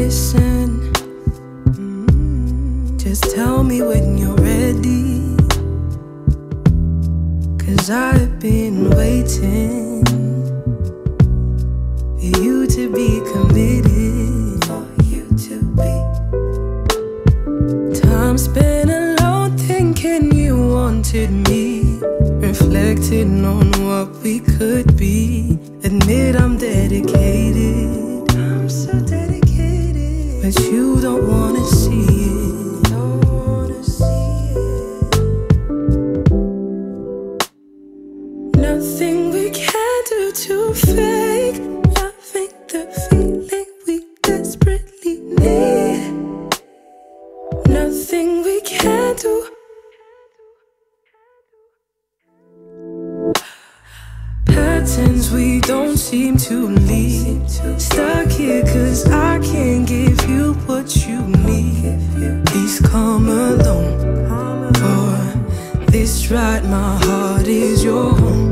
listen. Just tell me when you're ready, 'cause I've been waiting for you to be committed, for you to be. Time spent alone thinking you wanted me, reflecting on what we could be. Admit I'm dedicated, I'm so dedicated, but you don't wanna see it, don't wanna see it. Nothing we can do to fake loving the feeling we desperately need. Nothing we can do. Patterns we don't seem to leave. Stuck here 'cause I can't give you what you need. Please come alone, for this right, my heart is your home.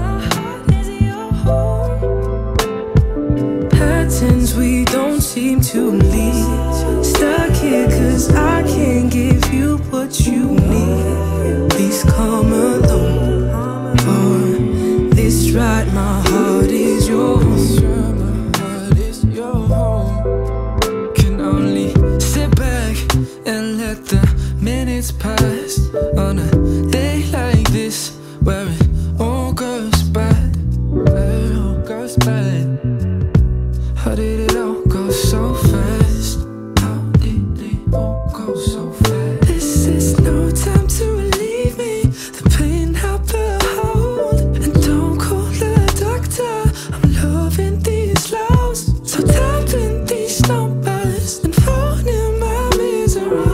Patterns we don't seem to leave. Stuck here 'cause I can't give you what you need. Please come alone, for this right, my heart is your home. My heart is your home. Can only sit back and let the minutes pass on a day like this, where it all goes bad, where it all goes bad. How did it all go so fast? How did it all go so fast? This is no time to relieve me. The pain help a hold, and don't call the doctor. I'm loving these lows, so tapping these numbers and phoning my misery.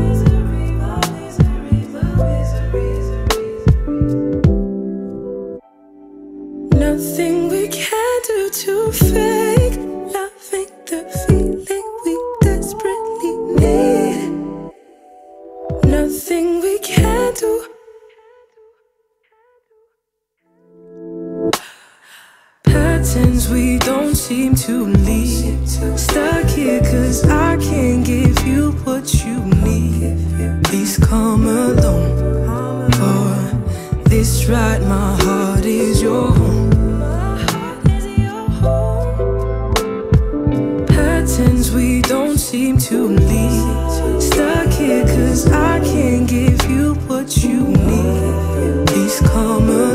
Nothing we can do to fake loving the feeling we desperately need. Nothing we can do. Patterns we don't seem to leave. Stuck here 'cause I can't give you what you need. Please come alone, for this right, my heart is your home. Patterns we don't seem to leave. Stuck here 'cause I can't give you what you need. Please come alone.